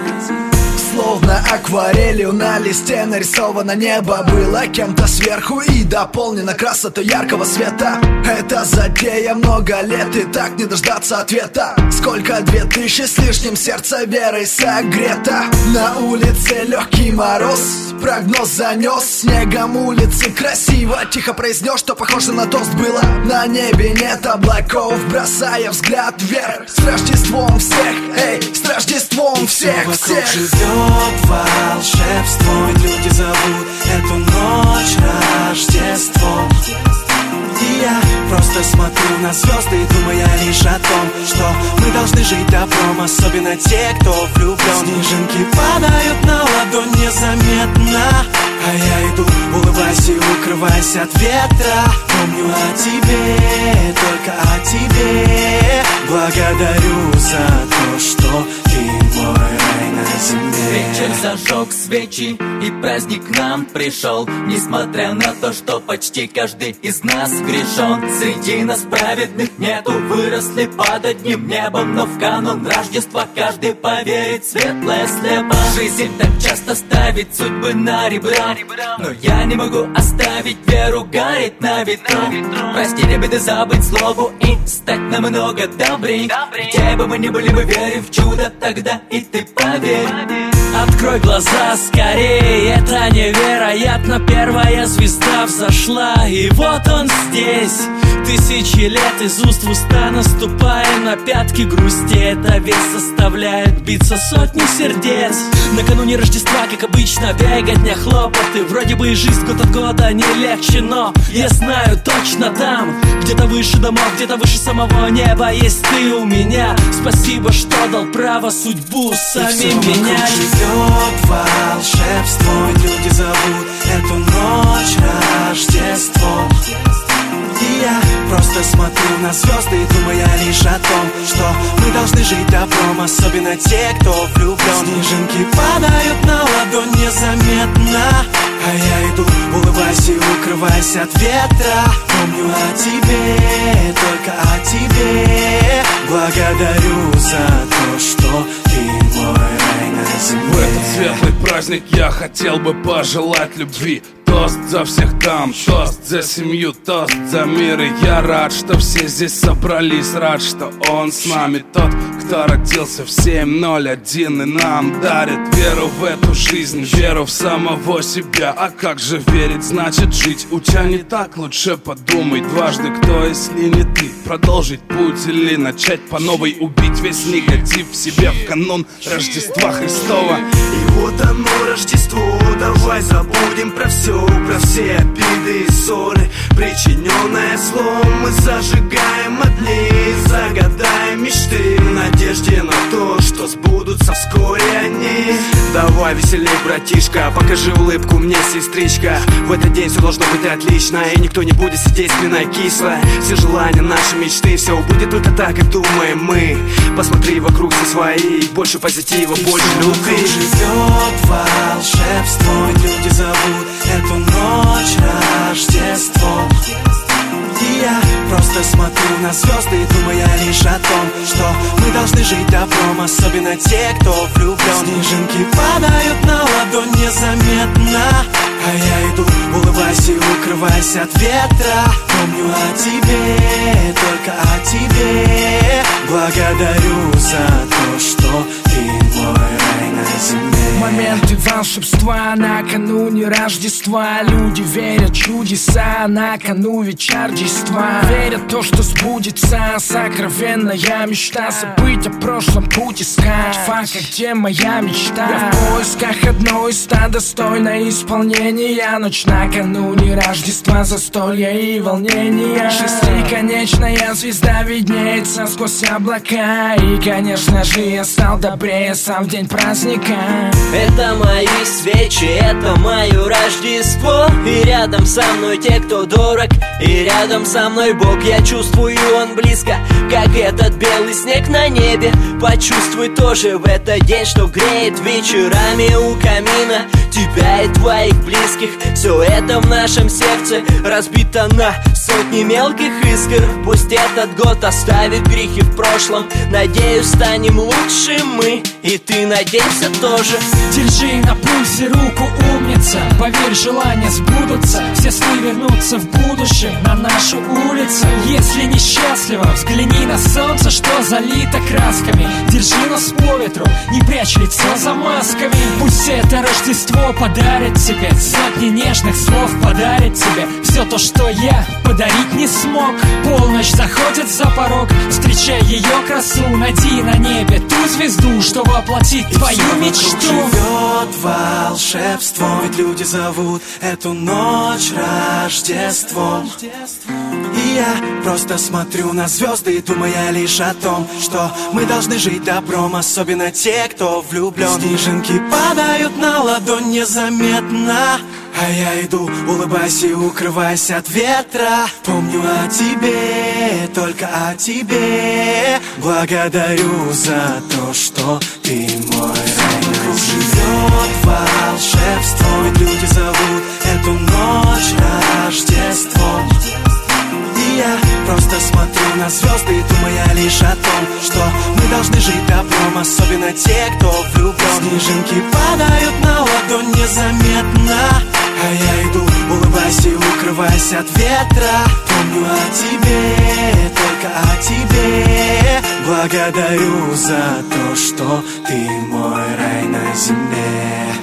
Словно акварелью на листе нарисовано небо. Было кем-то сверху и дополнено красотой яркого света. Это затея много лет и так не дождаться ответа. Сколько 2000 с лишним, сердце верой согрето. На улице легкий мороз, прогноз занес. Снегом улицы красиво, тихо произнес, что похоже на тост было. На небе нет облаков, бросая взгляд вверх. С Рождеством всех, эй, с Рождеством всех, всех. Волшебство, ведь люди зовут эту ночь Рождество. И я просто смотрю на звезды и думаю лишь о том, что мы должны жить добром, особенно те, кто влюблен. Снежинки падают на ладонь незаметно, а я иду, улыбайся и укрывайся от ветра. Помню о тебе, только о тебе. Благодарю за то, что ты мой рай на земле. Вечер зажег свечи, и праздник к нам пришел. Несмотря на то, что почти каждый из нас грешен. Среди нас праведных нету, выросли под одним небом. Но в канун Рождества каждый поверит, светлое слепо. Жизнь так часто ставит судьбы на ребра, но я не могу оставить веру, горит на ветру. Прости беды, забыть злобу и стать намного добрей. Где бы мы ни были, мы верим в чудо, тогда и ты поверь. Открой глаза скорее, это невероятно. Первая звезда взошла, и вот он здесь. Тысячи лет из уст в уста, наступая на пятки грусти. Эта весть заставляет биться сотни сердец. Накануне Рождества, как обычно, беготня, хлопоты. Вроде бы и жизнь год от года не легче, но я знаю точно там, где-то выше домов, где-то выше самого неба, есть ты у меня. Спасибо, что дал право судьбу самим менять. Живет волшебство, ведь люди зовут эту ночь Рождество. И я просто смотрю на звезды и думаю лишь о том, что мы должны жить добром, особенно те, кто влюблен. Снежинки падают на ладонь незаметно, а я иду, улыбайся и укрывайся от ветра. Помню о тебе, только о тебе. Благодарю за то, что ты мой рай на земле. В этот светлый праздник я хотел бы пожелать любви. Тост за всех дам, тост за семью, тост за мир. И я рад, что все здесь собрались, рад, что он с нами. Тот, кто родился в 7:01 и нам дарит веру в эту жизнь, веру в самого себя. А как же верить, значит жить. Уча не так, лучше подумай дважды, кто, если не ты. Продолжить путь или начать по новой, убить весь негатив в себе в канун Рождества Христова. И вот оно Рождество, давай забудем про все обиды и ссоры, причиненное злом. Мы зажигаем огни, загадаем мечты в надежде на то, что сбудутся вскоре они. Давай веселей, братишка, покажи улыбку мне, сестричка. В этот день все должно быть отлично, и никто не будет сидеть спиной кисло. Все желания, наши мечты, все будет только так, как думаем мы. Посмотри вокруг, все свои, больше позитива, больше любви. Живет волшебство, ведь люди зовут эту ночь Рождество. И я просто смотрю на звезды и думаю лишь о том, что мы должны жить добром, особенно те, кто влюблен. Снежинки падают на ладонь незаметно, а я иду, улыбайся и укрывайся от ветра. Помню о тебе, только о тебе. Благодарю за то, что ты мой рай на земле. Моменты волшебства накануне Рождества. Люди верят в чудеса на кону ведь Рождества. Верят в то, что сбудется сокровенная мечта. Забыть о прошлом, путь искать факт, где моя мечта. Я в поисках одной из 100 достойное исполнения. Ночь накануне Рождества, застолье и волнение. Шестиконечная звезда виднеется сквозь облака. И, конечно же, я стал добрее сам в день праздника. Это мои свечи, это мое Рождество. И рядом со мной те, кто дорог, и рядом со мной Бог. Я чувствую, Он близко, как этот белый снег на небе. Почувствуй тоже в этот день, что греет вечерами у камина тебя и твоих близких. Все это в нашем сердце разбито на сотни мелких искр. Пусть этот год оставит грехи в прошлом. Надеюсь, станем лучше мы, и ты надейся тоже. Держи на пульсе руку, умница. Поверь, желания сбудутся. Все сны вернутся в будущее на нашу улицу. Если несчастлива, взгляни на солнце, что залито красками. Держи нос по ветру, не прячь лицо за масками. Пусть это Рождество подарит тебе сотни нежных слов, подарит тебе все то, что я подарить не смог. Полночь заходит за порог, встречай ее красу. Найди на небе ту звезду, что воплотит твою мечту. Живет волшебством, ведь люди зовут эту ночь Рождеством. И я просто смотрю на звезды, думая лишь о том, что мы должны жить добром, особенно те, кто влюблен. Снежинки падают на ладонь незаметно, а я иду, улыбайся и укрывайся от ветра. Помню о тебе, только о тебе. Благодарю за то, что ты мой рай. Живет волшебство, ведь люди зовут эту ночь Рождеством. И я просто смотрю на звезды, думая лишь о том, что мы должны жить добром, особенно те, кто влюблен. Снежинки падают на ладонь незаметно, а я иду, улыбайся и укрывайся от ветра. Помню о тебе, только о тебе. Благодарю за то, что ты мой рай на земле.